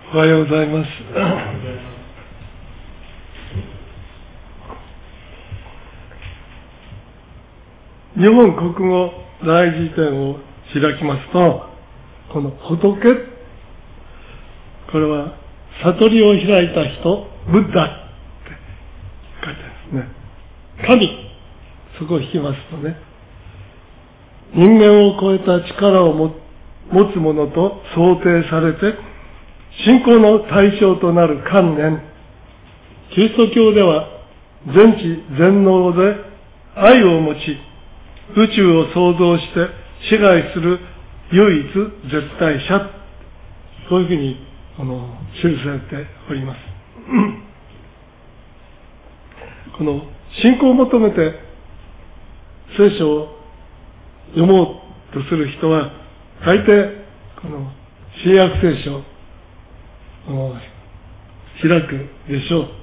おはようございます。日本国語大辞典を開きますと、この仏、これは悟りを開いた人、ブッダって書いてあるんですね。神、そこを引きますとね、人間を超えた力を持つものと想定されて、信仰の対象となる観念、キリスト教では全知全能で愛を持ち、宇宙を創造して支配する唯一絶対者、そういうふうに記されております。この信仰を求めて聖書を読もうとする人は、大抵この新約聖書を開くでしょう。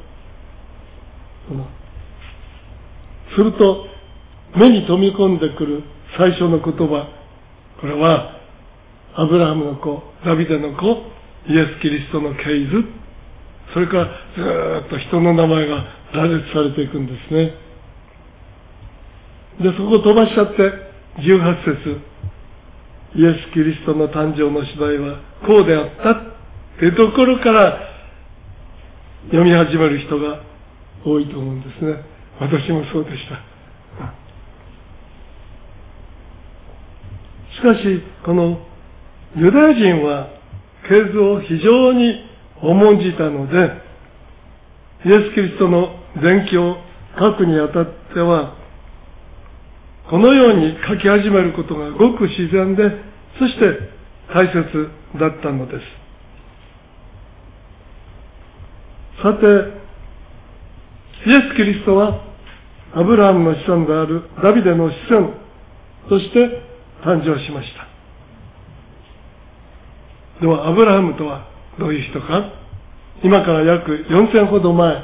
すると目に飛び込んでくる最初の言葉、これはアブラハムの子、ダビデの子、イエス・キリストの系図、それからずーっと人の名前が羅列されていくんですね。で、そこを飛ばしちゃって18節、イエス・キリストの誕生の次第はこうであったというところから読み始める人が多いと思うんですね。私もそうでした。しかし、このユダヤ人は系図を非常に重んじたので、イエス・キリストの伝記を書くにあたっては、このように書き始めることがごく自然で、そして大切だったのです。さて、イエス・キリストはアブラハムの子孫であるダビデの子孫として誕生しました。では、アブラハムとはどういう人か。今から約4000ほど前、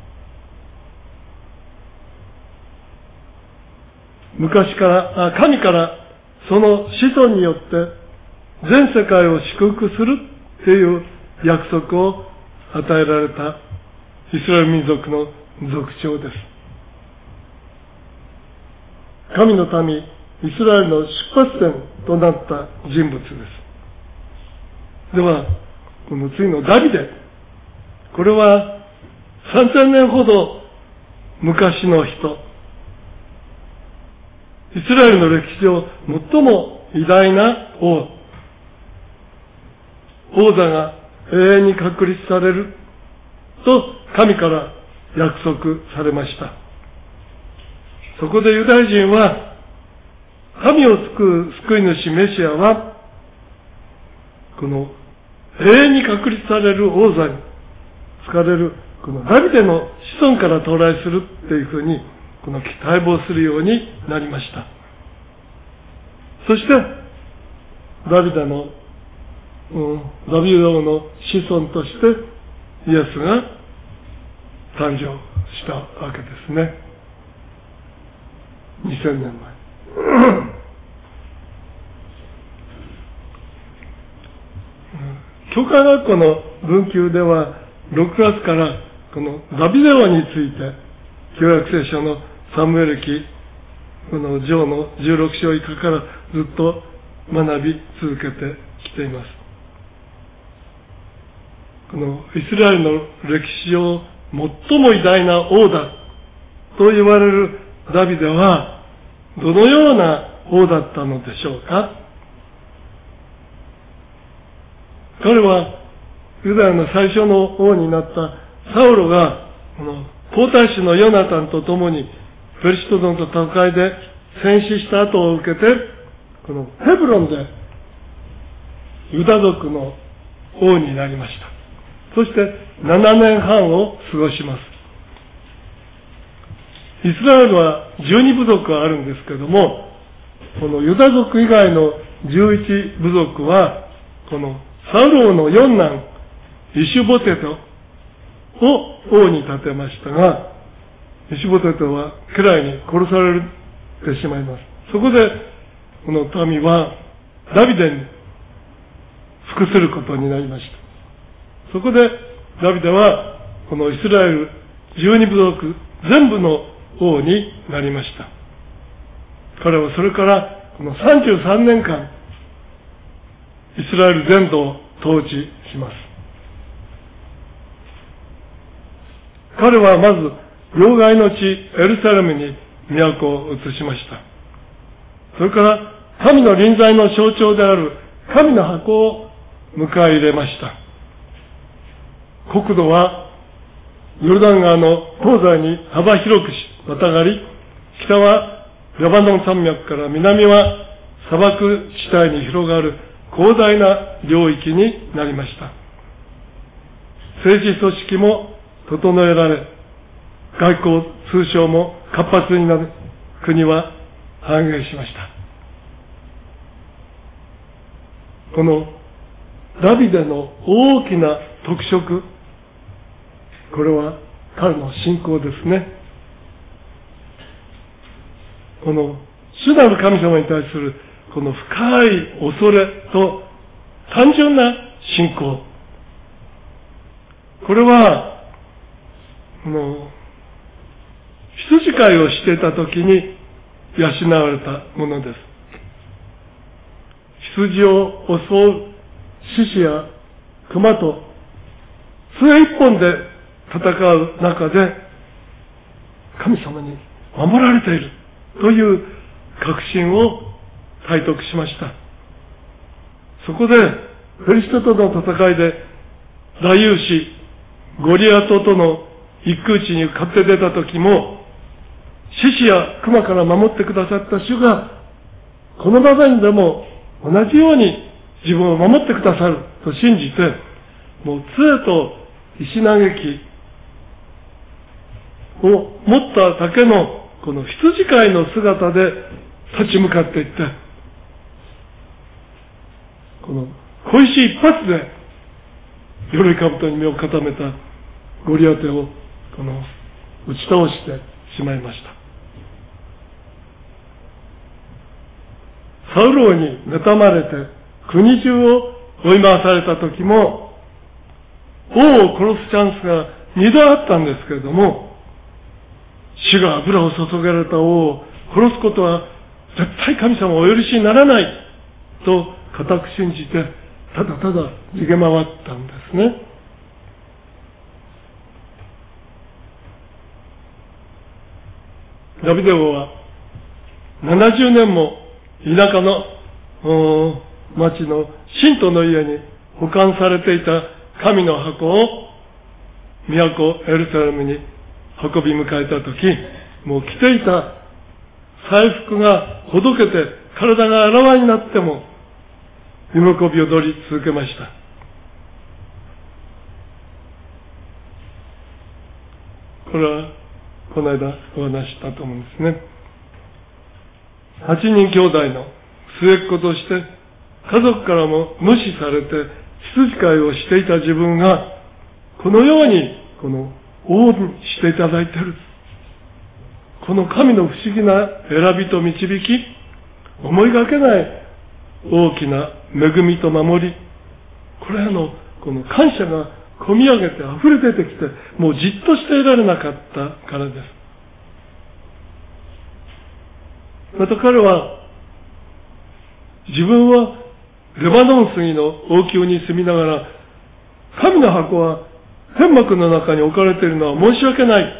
昔から神からその子孫によって全世界を祝福するという約束を与えられたイスラエル民族の族長です。神の民イスラエルの出発点となった人物です。では、この次のダビデ、これは3000年ほど昔の人、イスラエルの歴史上最も偉大な王座が永遠に確立されると神から約束されました。そこでユダヤ人は、神を救う救い主メシアは、この永遠に確立される王座に使われるこのダビデの子孫から到来するというふうにこの待望するようになりました。そしてダビデ王の子孫としてイエスが誕生したわけですね。2000年前。教会学校の文級では6月からこのダビデ王について旧約聖書のサムエル記この上の16章以下からずっと学び続けてきています。このイスラエルの歴史上最も偉大な王だと言われるダビデはどのような王だったのでしょうか。彼はユダヤの最初の王になったサウロがこの皇太子のヨナタンと共にペリシテ人と戦いで戦死した後を受けて、このヘブロンでユダ族の王になりました。そして7年半を過ごします。イスラエルは12部族があるんですけれども、このユダ族以外の11部族はこのサウル王の四男イシュボテトを王に立てましたが、イシュボテトは家来に殺されてしまいます。そこでこの民はダビデに服することになりました。 そこでダビデはこのイスラエル12部族全部の王になりました。彼はそれからこの33年間イスラエル全土を統治します。彼はまず要害の地エルサレムに都を移しました。それから神の臨在の象徴である神の箱を迎え入れました。国土はヨルダン川の東西に幅広くまたがり、北はレバノン山脈から南は砂漠地帯に広がる広大な領域になりました。政治組織も整えられ、外交通商も活発になる国は繁栄しました。このダビデの大きな特色、これは彼の信仰ですね。この主なる神様に対するこの深い恐れと単純な信仰、これは羊飼いをしていた時に養われたものです。羊を襲う獅子や熊と杖一本で戦う中で神様に守られているという確信を体得しました。そこでフェリシテとの戦いで大勇士ゴリアトとの一騎打ちに勝って出た時も、獅子や熊から守ってくださった主がこの場面でも同じように自分を守ってくださると信じて、もう杖と石嘆きを持っただけのこの羊飼いの姿で立ち向かっていって、この小石一発で鎧兜に身を固めたゴリアテを打ち倒してしまいました。サウロに妬まれて国中を追い回された時も、王を殺すチャンスが2度あったんですけれども、主が油を注がれた王を殺すことは絶対神様をお許しにならないと固く信じて、ただただ逃げ回ったんですね。ダビデ王は70年も田舎の町の信徒の家に保管されていた神の箱を都エルサレムに運び迎えたとき、もう着ていた祭服がほどけて体があらわになっても喜び踊り続けました。これはこの間お話したと思うんですね。8人兄弟の末っ子として家族からも無視されて羊飼いをしていた自分がこのようにこの王にしていただいている、この神の不思議な選びと導き、思いがけない大きな恵みと守り、これらのこの感謝が込み上げて溢れ出てきて、もうじっとしていられなかったからです。また彼は自分はレバノン杉の王宮に住みながら、神の箱は天幕の中に置かれているのは申し訳ない。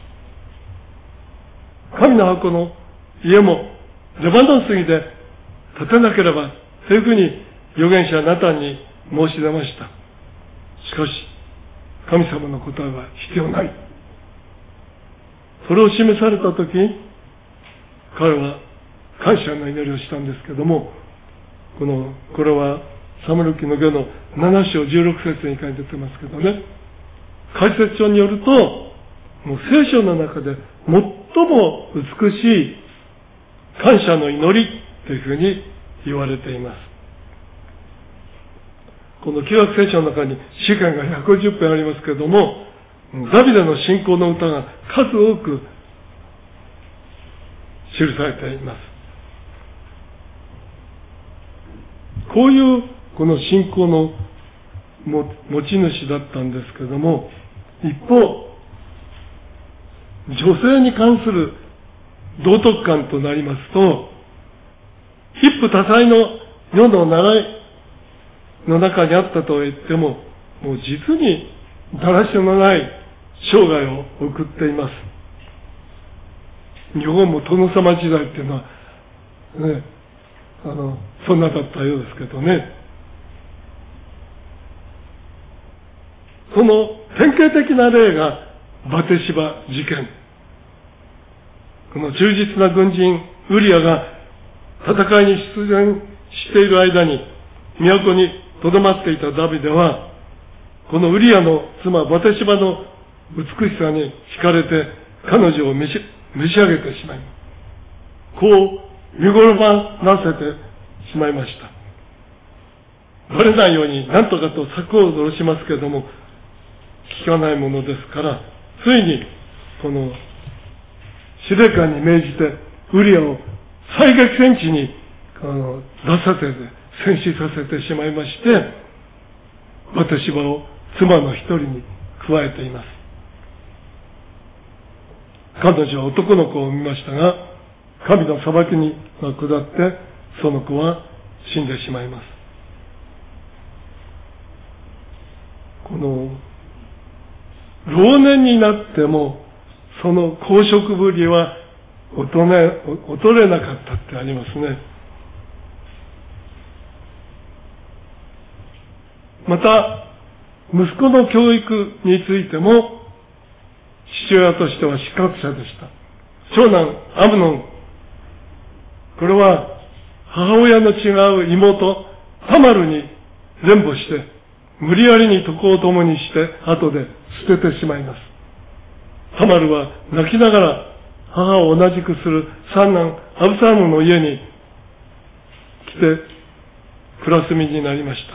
神の箱の家もレバノン杉で建てなければというふうに預言者ナタンに申し出ました。しかし神様の答えは必要ない。それを示されたとき、彼は感謝の祈りをしたんですけども、これはサムエル記の序の7章16節に書いてますけどね、解説書によると、もう聖書の中で最も美しい感謝の祈りというふうに言われています。この旧約聖書の中に詩篇が150編ありますけれども、ダビデの信仰の歌が数多く記されています。こういうこの信仰の持ち主だったんですけども、一方、女性に関する道徳観となりますと、一夫多妻の世の習いの中にあったと言っても、もう実にだらしのない生涯を送っています。日本も殿様時代っていうのは、ね、そんなだったようですけどね。その典型的な例がバテシバ事件。この忠実な軍人ウリアが戦いに出演している間に都に留まっていたダビデは、このウリアの妻バテシバの美しさに惹かれて彼女を召し上げてしまい、こう見頃ばなせてしまいました。バレないように何とかと策を脅しますけれども、聞かないものですから、ついにこの司令官に命じてウリアを最激戦地に出させて戦死させてしまいまして、バテシバを妻の一人に加えています。彼女は男の子を産みましたが、神の裁きに下ってその子は死んでしまいます。この老年になってもその公職ぶりは劣れなかったってありますね。また息子の教育についても父親としては失格者でした。長男アムノン、これは母親の違う妹タマルに前後して無理やりに床を共にして後で捨ててしまいます。タマルは泣きながら母を同じくする三男アブサロムの家に来て暮らす身になりました。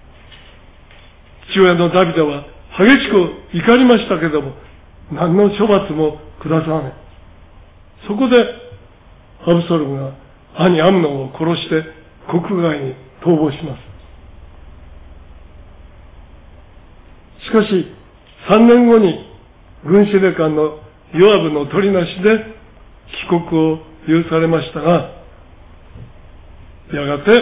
父親のダビデは激しく怒りましたけれども、何の処罰も下さない。そこでアブサロムが兄アムノンを殺して国外に逃亡します。しかし3年後に軍司令官のヨアブの取りなしで帰国を許されましたが、やがて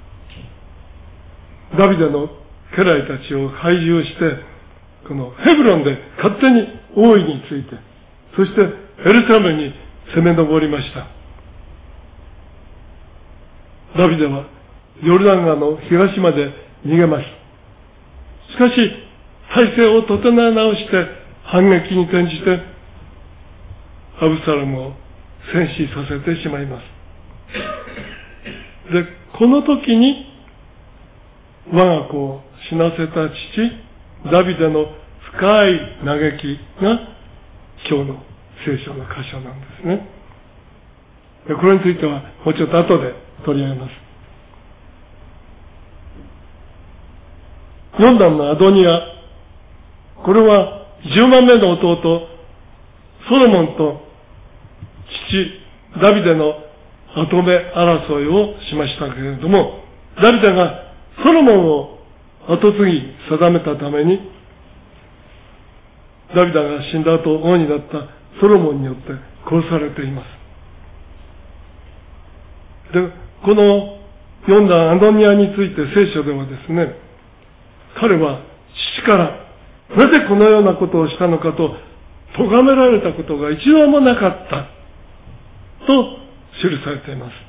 ダビデの家来たちを懐柔して、このヘブロンで勝手に王位について、そしてエルサレムに攻め上りました。ダビデはヨルダン川の東まで逃げます。しかし体制を整え直して反撃に転じてアブサロムを戦死させてしまいます。で、この時に我が子を死なせた父ダビデの深い嘆きが今日の聖書の箇所なんですね。で、これについてはもうちょっと後で取り上げます。4段のアドニア、これは10番目の弟ソロモンと父ダビデの跡目争いをしましたけれども、ダビデがソロモンを後継ぎ定めたために、ダビデが死んだ後王になったソロモンによって殺されています。で、この4段アドニアについて聖書ではですね、彼は父からなぜこのようなことをしたのかと咎められたことが一度もなかったと記されています。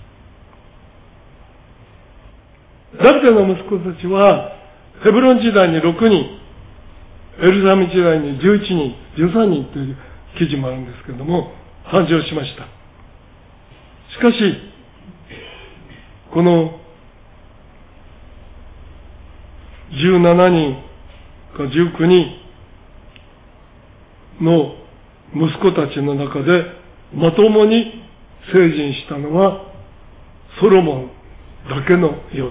ダビデの息子たちはヘブロン時代に6人、エルサレム時代に11人、13人という記事もあるんですけれども、誕生しました。しかし、この17人か19人の息子たちの中でまともに成人したのはソロモンだけのようです。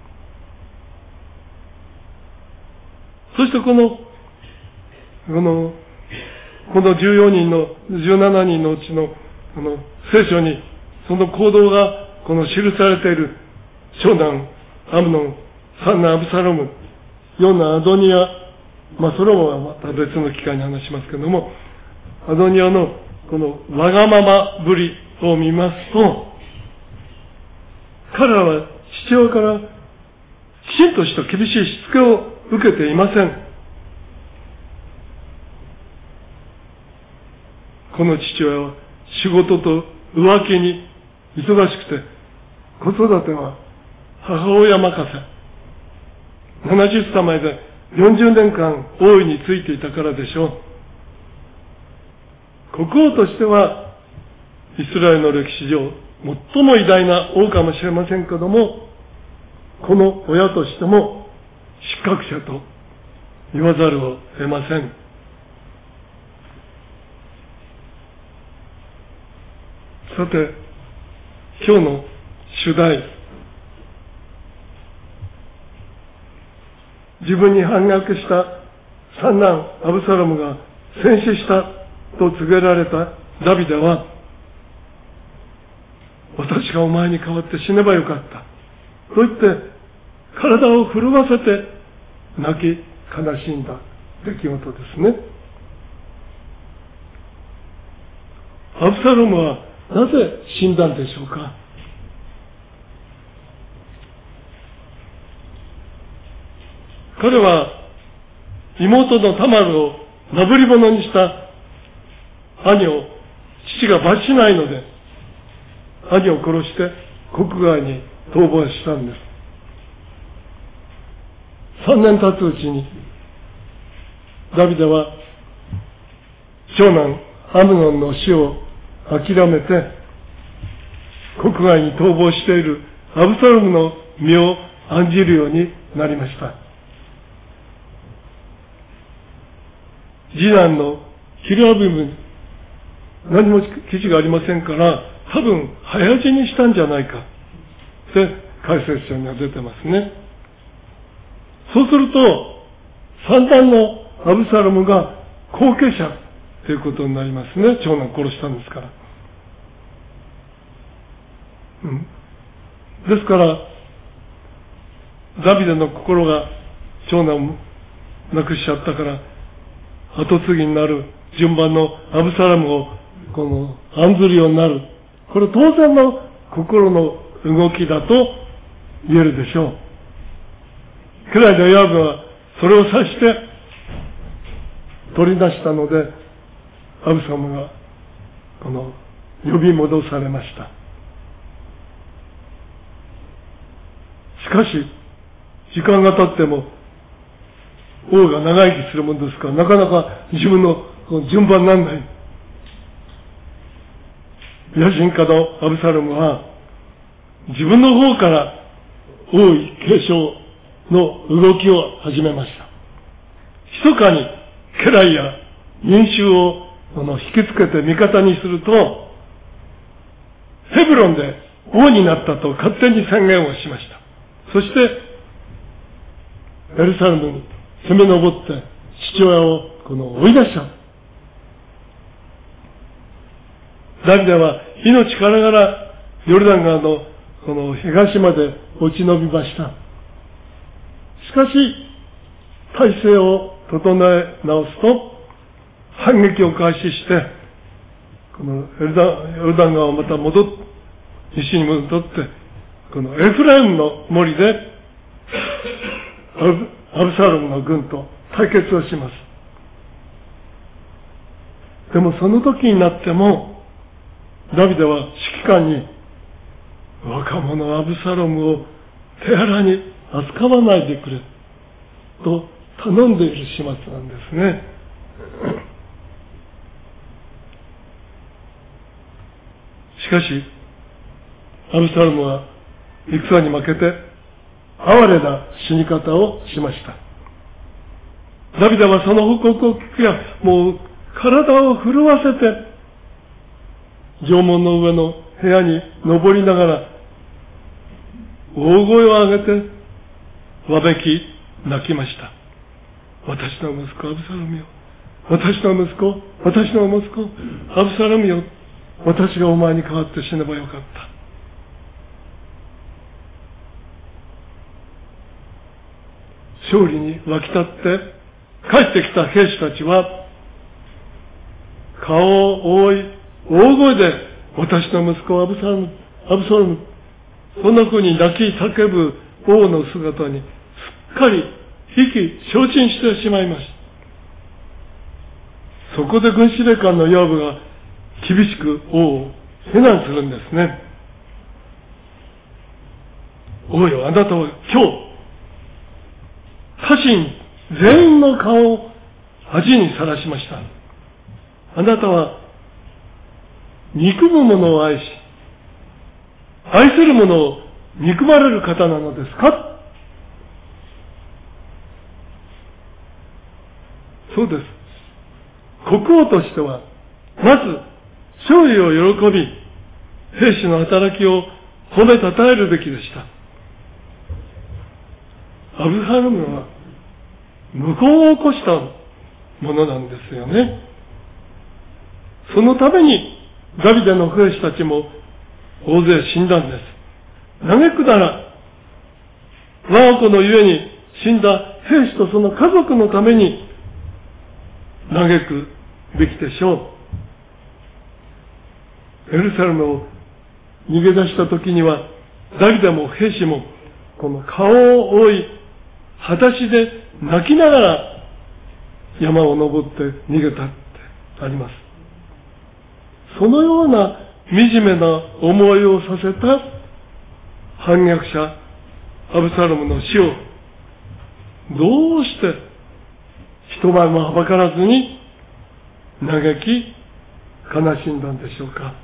そしてこの14人の17人のうちの聖書にその行動が記されている長男アムノン、三男アブサロム、 ようなアドニア、それもまた別の機会に話しますけども、アドニアのこのわがままぶりを見ますと、彼らは父親からきちんとした厳しいしつけを受けていません。この父親は仕事と浮気に忙しくて、子育ては母親任せ。70歳まで40年間王位についていたからでしょう。国王としてはイスラエルの歴史上最も偉大な王かもしれませんけども、この親としても失格者と言わざるを得ません。さて、今日の主題、自分に反逆した三男アブサロムが戦死したと告げられたダビデは、私がお前に代わって死ねばよかったと言って体を震わせて泣き悲しんだ出来事ですね。アブサロムはなぜ死んだんでしょうか。彼は妹のタマルをなぶり者にした兄を父が罰しないので、兄を殺して国外に逃亡したんです。3年経つうちにダビデは長男アムノンの死を諦めて国外に逃亡しているアブサロムの身を案じるようになりました。次男のキルアビム、何も記事がありませんから、多分早死にしたんじゃないかって解説書には出てますね。そうすると三男のアブサロムが後継者ということになりますね。長男殺したんですから。ですからダビデの心が長男を亡くしちゃったから、後継ぎになる順番のアブサロムを案ずるようになる。これ当然の心の動きだと言えるでしょう。家来のヨアブはそれを察して取り出したので、アブサロムが呼び戻されました。しかし時間が経っても王が長生きするものですから、なかなか自分の順番にならない。野心家のアブサロムは自分の方から王位継承の動きを始めました。密かに家来や民衆を引きつけて味方にすると、ヘブロンで王になったと勝手に宣言をしました。そしてエルサレムに攻め上って父親を追い出した。ダビデは命からがらヨルダン川の東まで落ち延びました。しかし体制を整え直すと反撃を開始して、ヨルダン川をまた西に戻って、エフライムの森でアブサロムの軍と対決をします。でもその時になってもダビデは指揮官に、若者アブサロムを手荒に扱わないでくれと頼んでいる始末なんですね。しかしアブサロムは戦に負けて哀れな死に方をしました。ダビデはその報告を聞くや、もう体を震わせて城門の上の部屋に登りながら大声を上げてわめき泣きました。私の息子アブサロムよ、私の息子アブサロムよ、私がお前に代わって死ねばよかった。 勝利に沸き立って帰ってきた兵士たちは、顔を覆い、大声で、私の息子アブサロム、そんな風に泣き叫ぶ王の姿にすっかり意気消沈してしまいました。そこで軍司令官のヨアブが厳しく王を非難するんですね。王よ、あなたは今日、家臣全員の顔を恥にさらしました。あなたは憎む者を愛し、愛する者を憎まれる方なのですか？そうです。国王としては、まず勝利を喜び、兵士の働きを褒めたたえるべきでした。アブサロムは無効を起こしたものなんですよね。そのためにダビデの兵士たちも大勢死んだんです。嘆くなら、我が子のゆえに死んだ兵士とその家族のために嘆くべきでしょう。エルサレムを逃げ出した時には、ダビデも兵士もこの顔を覆い、裸足で泣きながら山を登って逃げたってあります。そのような惨めな思いをさせた反逆者アブサロムの死をどうして一晩もはばからずに嘆き悲しんだんでしょうか。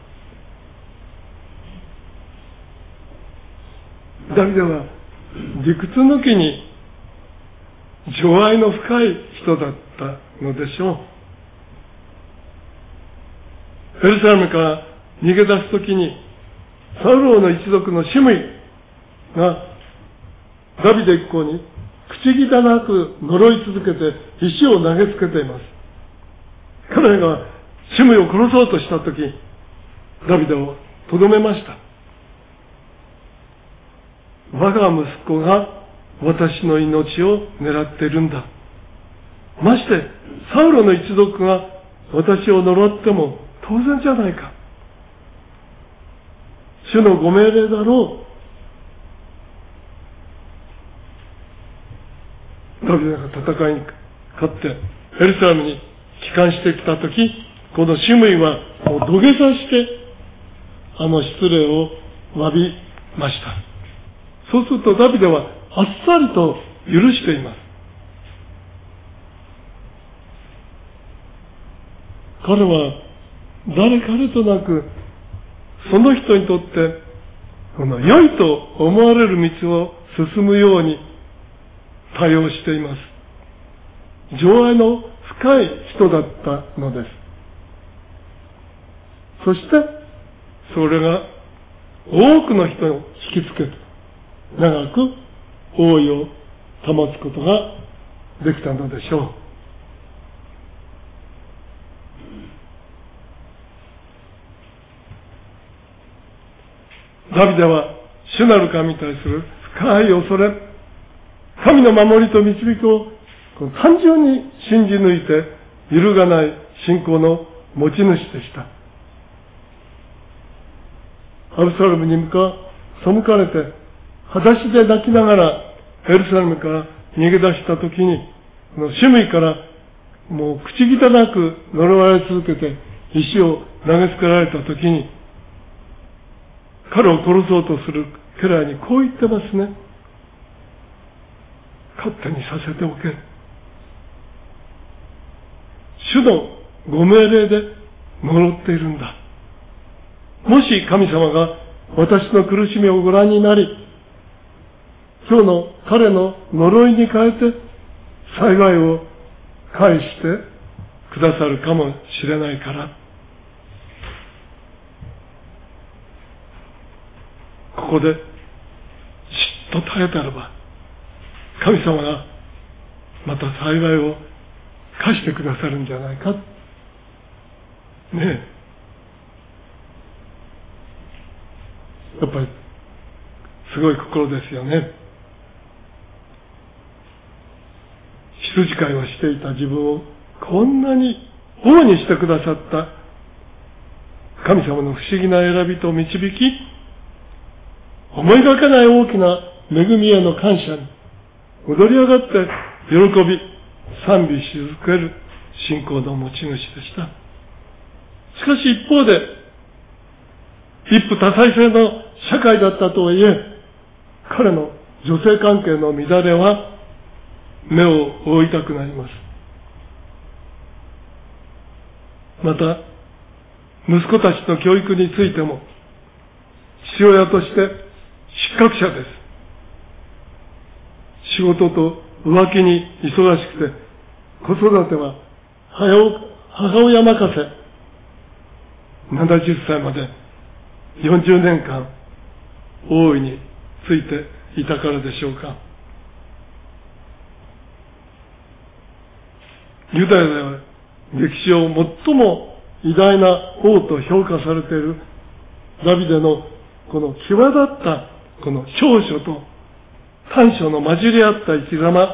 ダビデは理屈抜きに情愛の深い人だったのでしょう。エルサレムから逃げ出すときに、サウル王の一族のシムイがダビデ一行に口汚く呪い続けて石を投げつけています。彼がシムイを殺そうとしたとき、ダビデをとどめました。我が息子が私の命を狙っているんだ。まして、サウロの一族が私を呪っても当然じゃないか。主のご命令だろう。ダビデが戦いに勝ってエルサレムに帰還してきたとき、このシムイはもう土下座して失礼を詫びました。そうするとダビデはあっさりと許しています。彼は誰彼となく、その人にとってこの良いと思われる道を進むように対応しています。情愛の深い人だったのです。そしてそれが多くの人を引きつけて長く王位を保つことができたのでしょう。ダビデは主なる神に対する深い恐れ、神の守りと導きを単純に信じ抜いて揺るがない信仰の持ち主でした。アブサロムに背かれて裸足で泣きながらエルサレムから逃げ出したときに、シムイからもう口汚く呪われ続けて石を投げつけられたときに、彼を殺そうとする家来にこう言ってますね。勝手にさせておけ。主のご命令で呪っているんだ。もし神様が私の苦しみをご覧になり、今日の彼の呪いに変えて幸いを返してくださるかもしれないから、ここでじっと耐えたらば神様がまた幸いを貸してくださるんじゃないかねえ。やっぱりすごい心ですよね。 羊飼いをしていた自分をこんなに王にしてくださった神様の不思議な選びと導き、思いがけない大きな恵みへの感謝に踊り上がって喜び、賛美し続ける信仰の持ち主でした。しかし一方で、一夫多妻制の社会だったとはいえ、彼の女性関係の乱れは目を覆いたくなります。また、息子たちの教育についても、父親として失格者です。仕事と浮気に忙しくて、子育ては母親任せ。70歳まで40年間大いについていたからでしょうか。ユダヤでは歴史上最も偉大な王と評価されているダビデのこの際立ったこの長所と短所の混じり合った生き様、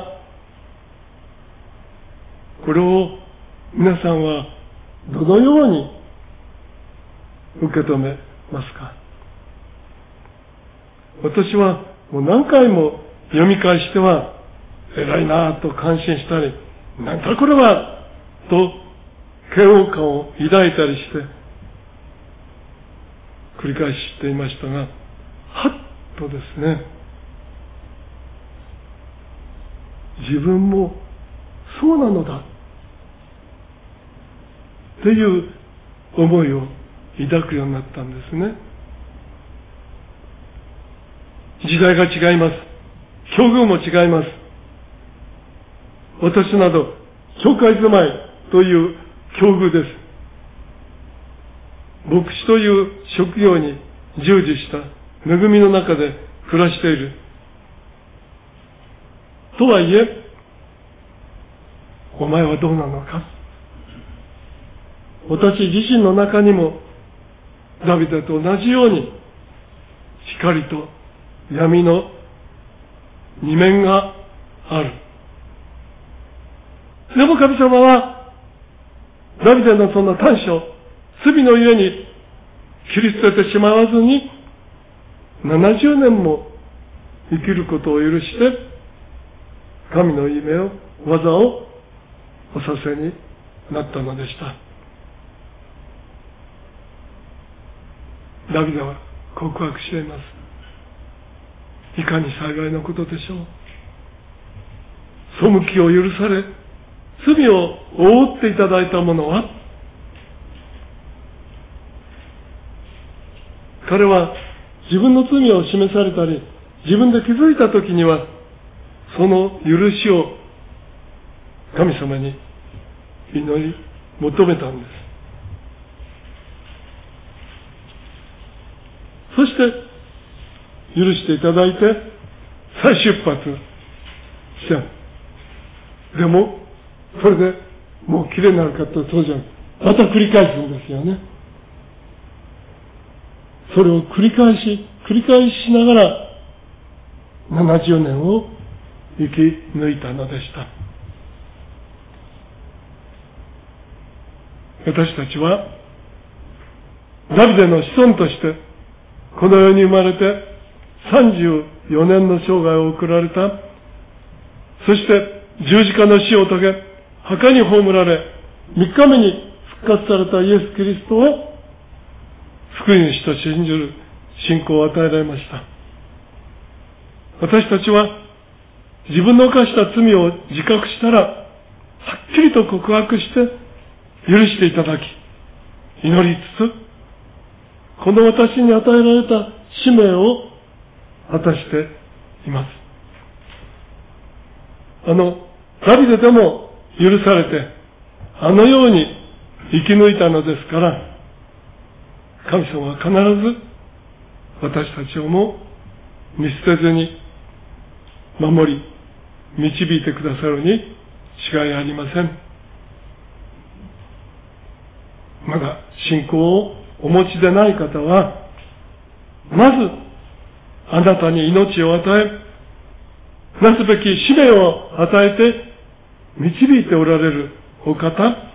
これを皆さんはどのように受け止めますか？私はもう何回も読み返しては偉いなぁと感心したり、なんだこれはと嫌悪感を抱いたりして繰り返ししていましたが、はっとですね、自分もそうなのだという思いを抱くようになったんですね。時代が違います。境遇も違います。私など教会住まいという境遇です。牧師という職業に従事した恵みの中で暮らしている。とはいえ、お前はどうなのか。私自身の中にもダビデと同じように光と闇の二面がある。でも神様はダビデのその短所、罪のゆえに切り捨ててしまわずに70年も生きることを許して神の夢を、技をおさせになったのでした。ダビデは告白しています。いかに幸いなことでしょう。背きを許され、罪を覆っていただいた者は、彼は自分の罪を示されたり、自分で気づいたときには、その許しを神様に祈り求めたんです。そして許していただいて再出発した。でもそれでもうきれいになるかとそうじゃん。また繰り返すんですよね。それを繰り返しながら70年を生き抜いたのでした。私たちはダビデの子孫としてこの世に生まれて34年の生涯を送られた。そして十字架の死を遂げ、墓に葬られ、3日目に復活されたイエス・キリストを救い主と信じる信仰を与えられました。私たちは自分の犯した罪を自覚したら、はっきりと告白して許していただき、祈りつつ、この私に与えられた使命を果たしています。ダビデでも許されて、あのように生き抜いたのですから、神様は必ず私たちをも見捨てずに守り、導いてくださるに違いありません。まだ信仰をお持ちでない方は、まずあなたに命を与え、なすべき使命を与えて導いておられるお方、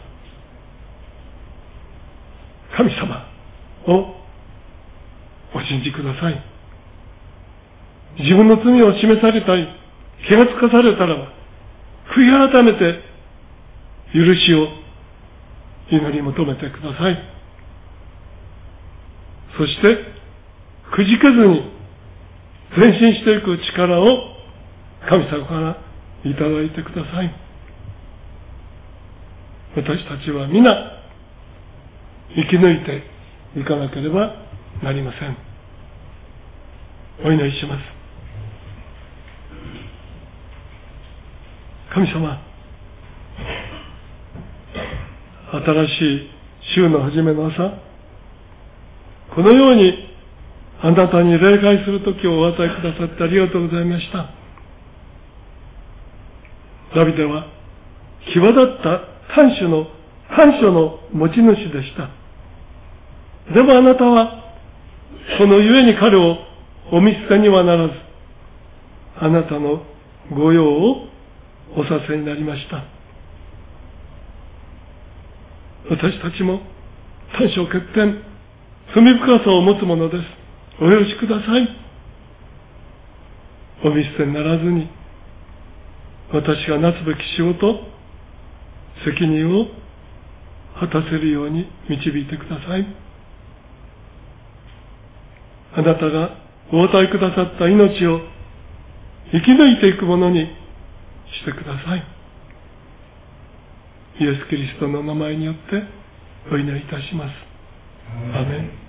神様をお信じください。自分の罪を示されたり、気がつかされたらば、悔い改めて許しを祈り求めてください。そして、くじけずに前進していく力を神様からいただいてください。私たちは皆生き抜いていかなければなりません。お祈りします。神様、新しい週の初めの朝、このようにあなたに礼拝するときをお与えくださってありがとうございました。ダビデは際立った短所の持ち主でした。でもあなたはそのゆえに彼をお見捨てにはならず、あなたの御用をおさせになりました。私たちも短所欠点、罪深さを持つものです。お許しください。お見捨てにならずに、私がなすべき仕事、責任を果たせるように導いてください。あなたがお与えくださった命を生き抜いていくものにしてください。イエス・キリストの名前によってお祈りいたします。アーメン。